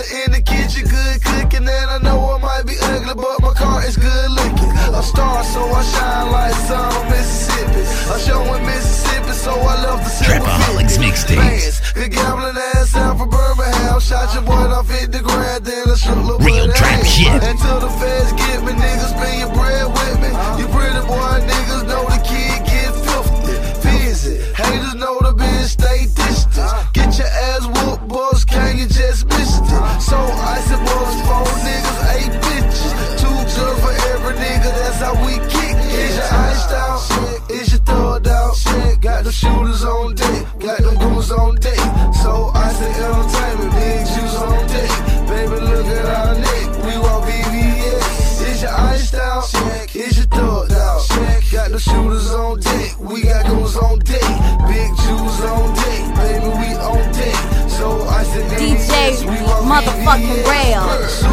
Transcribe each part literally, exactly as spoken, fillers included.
in the kitchen, good cooking, and I know I might be ugly, but my car is good looking. A star, so I shine like sun on Mississippi. I'm showing Mississippi, so I love the Trapaholics mixtapes. Good gambling ass out for Birmingham. Shot your boy off hit the ground, then I shook little Real trap shit. Until the feds get me, niggas spend your bread with me. You pretty boy niggas know the kid get filthy. Visit, haters know the bitch stay distant. Get your ass whooped, boss, can you just missed it? So I said, boss, four niggas, eight bitches. Two girls for every nigga, that's how we kick. Is your iced out? Is your thugged out? Got the shooters on deck, got them goons on deck. So I said, entertainment, big juice on deck. Baby, look at our neck, we walk V V S. Is your iced out? Is your thugged out? Got the shooters on deck, we got goons on deck. Big juice on deck, baby, we on deck. So I said, D J motherfucking Rail.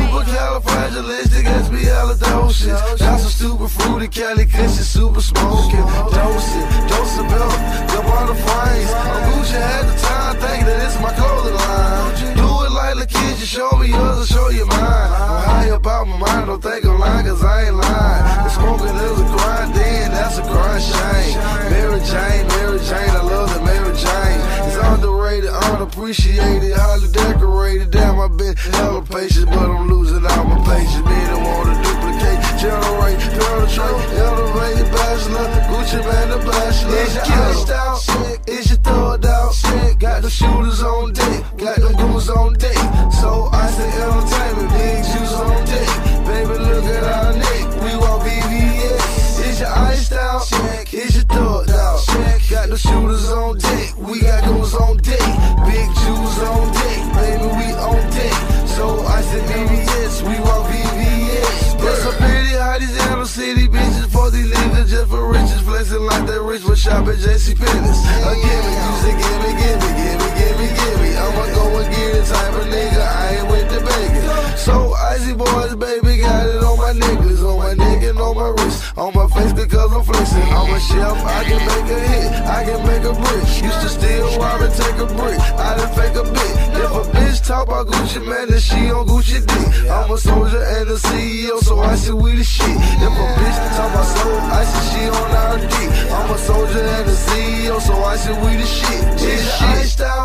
Supercalifragilisticexpialidocious. Got some stupid fruity Cali cushion, super smoking. Dosing, dose of milk, jump on the frames. I'm Gucci had the time, thinking that it's my clothing line. Do it like the kids, you show me yours, I'll show you mine. I'm high about my mind, don't think I'm lying, cause I ain't lying. The smoking is a grind, then that's a grind shame. Mary Jane, Mary Jane, I love the Mary Jane. It's underrated, unappreciated, highly decorated. Damn, I've been hella patient, but I'm losing all my patience. Me don't wanna duplicate, generate, penetrate, elevated bachelor, Gucci man the bachelor. Is your iced out? Is your thugged out? Got the shooters on deck, got them goons on deck. So I say entertainment, big juice on deck. Baby, look at our neck, we walk V V S. Is your iced out? Is your thugged out? Got the shooters on deck, we got goons on deck. Big juice on deck, baby, we on deck. So I say V V S, we walk V V S. There's a pity how these inner city bitches for these niggas just for riches, flexing like they rich but shop at J C Penney's. A gimme, you say gimme, gimme, gimme, gimme, gimme. I'ma go and get it type of nigga, I ain't with the begging. So icy boys, baby, got it on my necklace, on my neck and on my wrist, on my face because I'm flexing. I'm a chef, I can make a hit, I can make a brick. Used to steal, rob and take a brick, I done fake a bit. If a bitch talk about Gucci, man, then she on Gucci dick. I'm a soldier and a C E O, so I say we the shit. If a bitch talk about soul, I say she on our D. I'm a soldier and a C E O, so I say we the shit. Is your iced out?